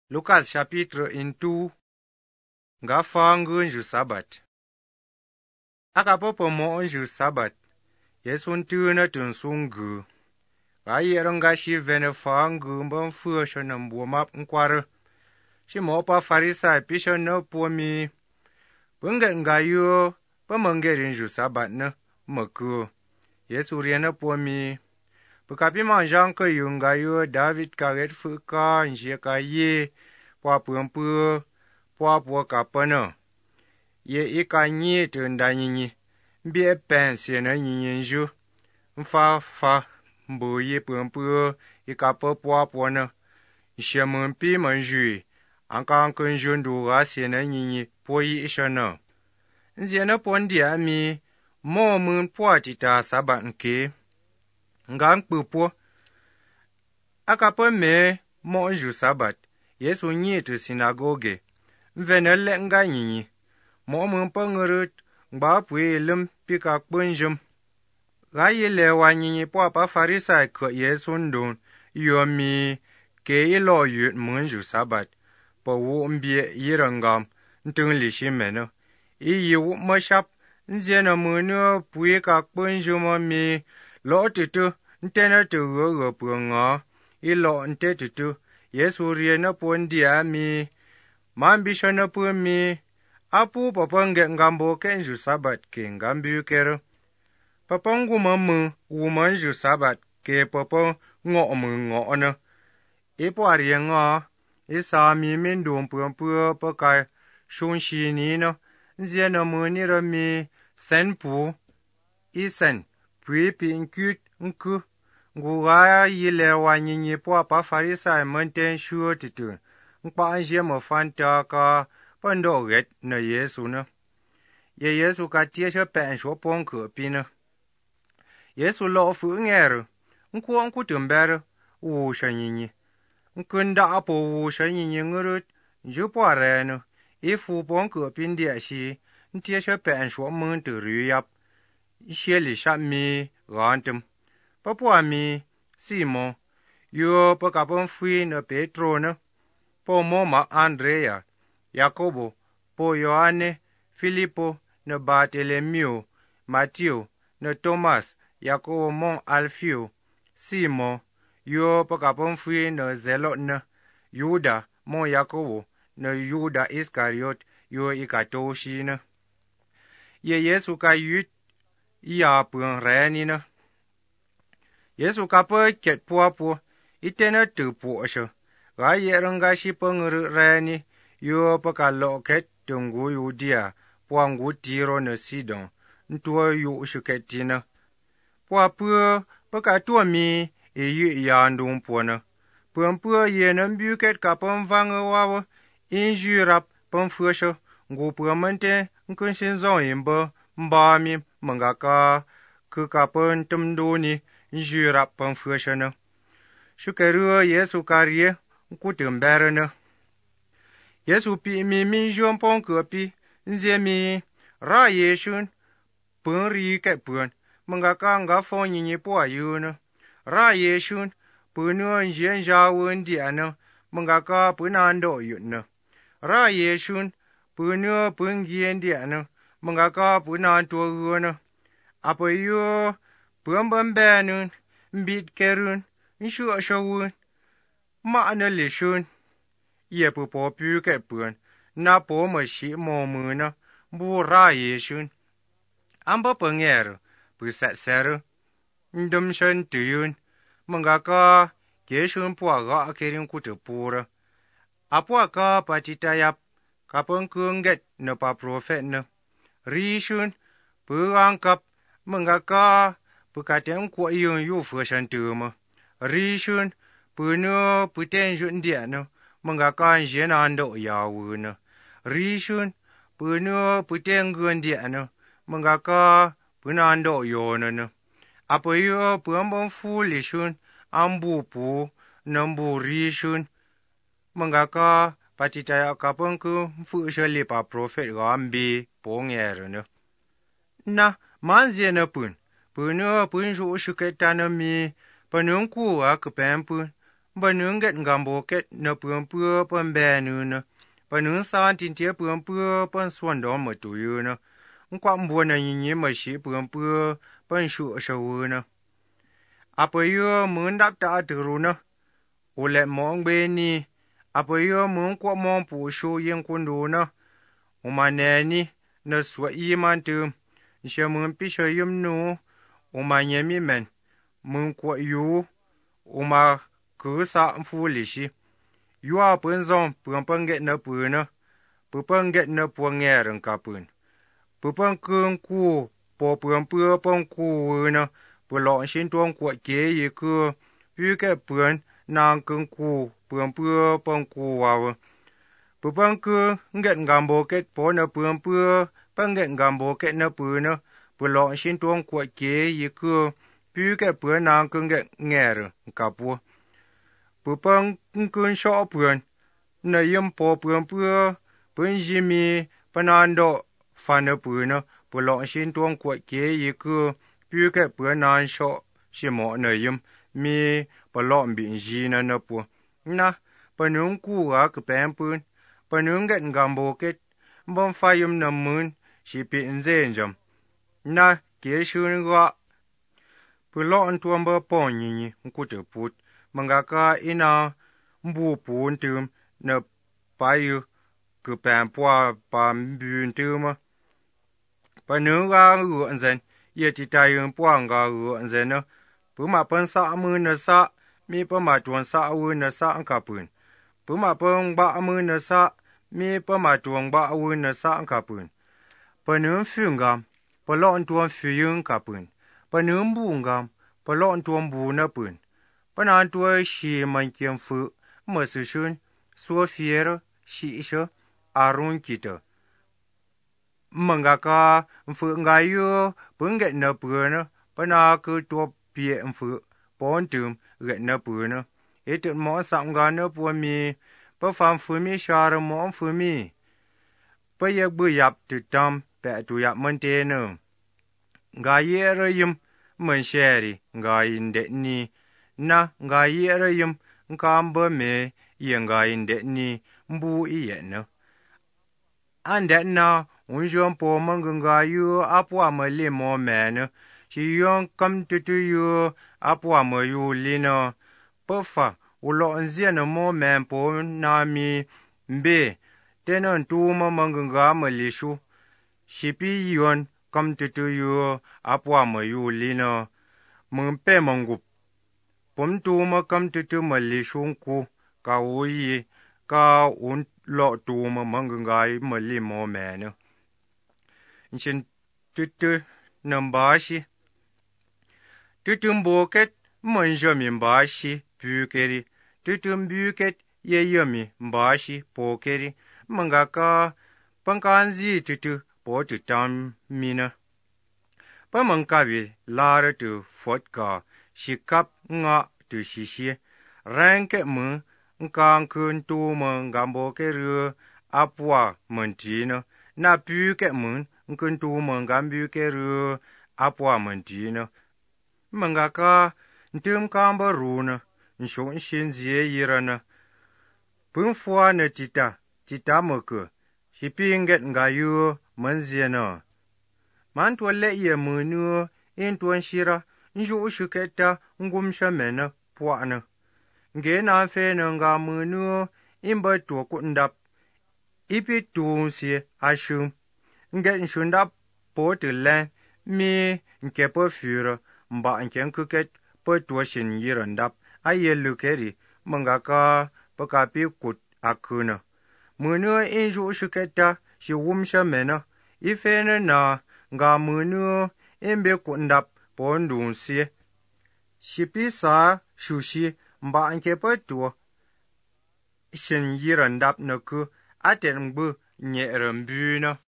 Lucas chapitre 1 nga fangun ju sabat. Akapopo mo ju sabat. Yesu ntuna tun sungu. Ga yeranga shi vene fangu mbon fusho na mbomap nkware. Shi mo pa farisa pisho na pomi. Bunga nga yo pa mangerin ju sabat na maku. Yesu riena pomi. Bukapi manjang ke yunga yo David karet fuka nje ka ye po pumpu po kapana. Ye ika nyi tunda nyi mbie pensie na nyi nju. Mfa mbu ye pumpu ika po na. Shemumpi manjui anka kunju ndu asie na nyi po yi ishana. Nzie na pondi ami mo mun po tita sabat nke. Nga mkpupo. Akapo me mo nju sabat. Yesu nyi tu sinagoge. Mvene le nga nyinyi. Mo mumpa ngurut ngba pwe lum pika kpunjum. Ga yile wa nyinyi po pa farisa ko Yesu ndun. Yomi ke ilo yut mo nju sabat. Po wu mbie yirangam ntung li shimeno. Iyi wu mashap nzena munu pwe ka kpunjum mi lo tutu. Ntena tu go nga ilo nte tutu Yesu riena pondi ami mambisho na mi apu papange ngambo kenju sabat ke ngambu kero papangu mamu wumanju sabat ke papa ngo na ipo arienga isami mindum pumpu pakai shunshi ni no nziena muni rami senpu isen pwi nkut nku nguga yile wa nyinyi po pa farisa menten shuo titu nkpa anje mo fanta ka pando get na Yesu na ye Yesu ka tie she pen sho pon ko pina Yesu lo fu nger nku tumber wu shanyinyi nkunda apo wu shanyinyi ngurut jupo areno ifu pon ko pin dia shi ntie she pen sho mun tu ruyap sheli shami gantum Papua mi Simon yo pakapon fui na Petro na po moma Andrea Yakobo po Yohane Filipo na Bartolomeo Matthew na Thomas Yakobo mon Alfio Simon yo pakapon fui na Zelot na Yuda mon Yakobo na Yuda Iskariot yo ikatoshi na ye Yesu ka yut ya pun reni na Yesu kapa ket po itena tu po sho. Ga yeranga shi pengru reni yo pakalo ket tunggu Yudia puangu Tiro na Sidon ntua yu shuketina. Po pakatua mi yu yandung pona. Pumpu ye nambu ket kapam vanga wawa injurap pamfusho ngu pumante nkunshin zon imba mbami mangaka kukapan tumduni njura pamfushana. Shukeru Yesu karye nkutumberana. Yesu pi mi minjom ponkopi nze mi ra yeshun pun rike pun mangaka nga fon nyinyi po ayuna. Ra yeshun punu nje njawun diana mangaka punando yutna. Ra yeshun punu pungien diana mangaka punanto yuna. Apo yu Pumbambanun, mbit kerun, nshu shawun, ma'ana lishun, ye pupo puke pun, na po mashi momuna, bura yeshun. Amba pangero, pusatseru, ndumshan tuyun, mangaka, keshun puaga akirin kutupura. Apuaka patitayap, kapangkunget na pa profet na. Rishun, puangkap, mangaka, Pukaten kwa yu fushan tuma. Rishun, punu putenjun diano, mangakan jenando yawuna. Rishun, punu putengun diano, mangaka punando yonana. Apo yu puambon fulishun, ambu pu, nambu rishun. Mangaka patitaya kapanku fushali pa profet gambi pongerana. Na, manzena pun. Punu punju shuketana mi panungku akupempu bà nướng ghét ngàm bồ kết nà bướm bưa bần bè nư nà, bà nướng san tin tía bướm bưa bần xuân đó mà tù yu nà, quạm bùa nà nhìn nhìn mà xí bướm bưa bần sụ sầu nà. Apa yu mướn đáp trả tử rù nà, ô lẹ mong bê ni, apa yu mướn quạ mong phụ sụ yên quân đồ nà, ô mà nè ni, nà sủa y man tùm, xe mướn bí xe yếm nô, ô mà nhé mi men, mướn quạ yu, ô mà cứ sa phu lì xí. Yu à bướn dòng, bướn ghét nà bướn nà, bướn ghét nà bướn nghe rừng cả bướn. Bướn cương cu, bó bướn cu nà, bướn lọ xin tuông quạ chế yì cư, yu kẹ bướn nàng cương cu, bướn cu vào. Bướn cư ghét ngàm bó kết bó nà bướn ghét ngàm bó kết nà bướn lọ xin tuông quạ chế yì cư, yu kẹ bướn nàng cương ghét nghe rừng cả bướn. Bướn cương sọ bướn, nà yếm bó bướn dì mi, bướn nàng đọ phá nà bướn lọ xin tuông quạ chế yì cư, yu kẹ bướn nàng sọ xì mọ nà yếm mi bướn lọ bịn dì nà nà bướn. Nà, bướn nướng cu gà cử bèn bướn nướng ghét ngàm bó kết, bướn phá yếm nà mướn, xì bịn dên dầm. Nà, kế xương gà. Bướn lọ tuông bơ bỏng nhì nhì, cu tử bút, mừng gà ca ina mbu bún tùm nà bá yu cử bèn bùa bà mbùn tùm. Bướn nướng gà ngựa dên, yê tì tài yun bùa ngà ngựa dên nà, bướn mà bướn sạ mư nà sạ, mi bướn mà tuông sạ wư nà sạ ngà bướn. Bướn mà bướn bạ mư nà sạ, mi bướn mà tuông bạ wư nà sạ ngà bướn. Bướn nướng phù ngàm, bướn lọ tuông phù yun ngà bướn. Bướn nướng bù ngàm, bướn lọ tuông bù nà bướn. Bướn nàn tuông xì màn kiên phù, mờ sư xuân, xua phía xì xơ, à rung kì tờ. Mừng gà ca, phù ngà yu, bướn ghét nà bướn nà, bướn nà cư tuông bịa phù, bón tùm ghét nà bướn nà. Ê tụt mõ sạm gà nà bùa mi, bướn phàm phù mi xa rơ mõ phù mi. Bướn yek bư yap tụt tam, bẹ tụ yap mân tê nà. Gà yê rơ yếm, mân xè rì, gà yin đệ ni. Nà, gà yê rơ yếm, ngàm bơ mê, yên gà yin đệ ni, mbu y yẹ nà. An đệ nà, un zhuông bố mân gừng gà yu áp wà mơ lì mô mẹ nà. Xì yuông cầm tụ tụ yu áp wà mơ yu lì nà. Bơ phà, u lọ nzià nà mô mẹ bố nà mi mbê. Tê nà tụ mơ mân gừng gà mơ lì xu. Xì bì yuông cầm tụ tụ yu áp wà mơ yu lì nà. Mừng bê mừng gục. Bốm tụ mơ cầm tụ tụ mơ lì xu ku. Cả u yì, cả un lọ tụ mơ mân gừng gà mơ lì mô mẹ nà. Xin tụ tụ nằm bá xì. Tụ tụ bố kết mân zhơ mi bá xì bù kê rì. Tụ tụ bù kết yê yê mi bá xì bố kê rì. Mừng gà ca băng can dì tụ tụ bố tụ tam mi nà. Băng mừng ca bì la rơ tụ phốt ca xì cắp ngạ tụ xì xì. Rèn kết mừng ngàng khuyên tụ mừng gàm bố kê rư áp wà mừng tì nà. Nà bù kết mừng ngân tụ mừng gàm bù kê rư áp wà mừng tì nà. Mừng gà ca ntùm càm bơ rù nà. Nshông xin dìa yì rà nà. Bưng phùa nà tita mơ kờ. Xì bì ngẹt ngà yu mân dìa nà. Màn tuà lẹ yê mơ nùa, yên tuần xì rà, nshụ shù kẹt ta ngùm sà mẹ nà, bọa nà. Nghê nà phê nà ngà mơ nùa, yên bơ tuà cụt đạp. Ý bì tù xì à shùm. Nghẹt nshù đạp bố tù lẹn, mi nkẹ bơ phù rà, mbạ nkẹn khư kẹt bơ tuà xin yì rà đạp, à yê lù kẹt rì, mừng gà ca bơ cà bì cụt à khư nà. Mơ nùa yên shụ shù kẹt ta, xì wùm sà mẹ nà. Ý phê nà nà, ngà mơ nùa, yên bì cụt đạp bố ndùn xì. Xì bì xà shù xì, mbạ nkẹ bơ tuà xin yì rà đạp nà khư, à tẹt mbư nhẹ rà mbù nà.